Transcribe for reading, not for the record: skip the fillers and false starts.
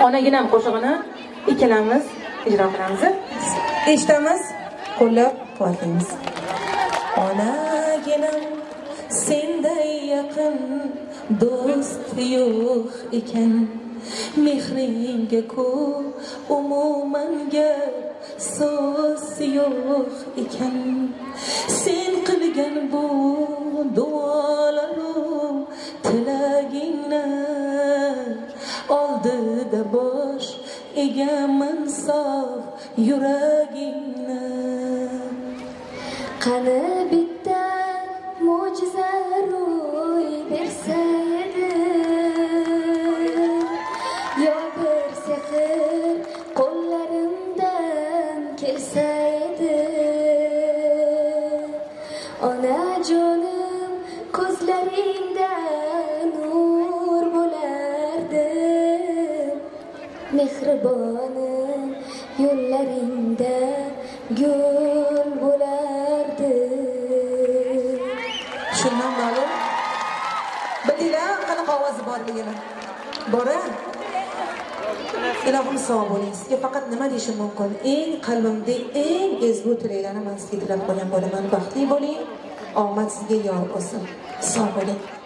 Onaginam qo'shig'ini ikkalamiz ijro qilamiz. Eshitamiz, qo'llab-quvvatlaymiz. Onaginam senday yaqin do'st yo'q ekan, mehringga ku umuman gap so'z yo'q ekan. Sen qilgan bu duolaru tilagingni oldida bosh egaman sof yuragingni. Qani bitta mo'jiza ro'y bersa edi, yo bir sehr qo'llarimdan kelsa edi. Onajonim ko'zlaringda nur bo'lardi, mehribonim yo'llaringda gul bo'lardi. Shundan ma'lum bildinglar qanaqa ovozi borligini. Bora ilohim sog' bo'ling. Sizga faqat nima deyishim mumkin? Eng qalbimda eng ezgu tilaklarni men sizga tilab qo'ygan bo'laman. Baxtli bo'ling, omad sizga yor bo'lsin. Sog' bo'ling.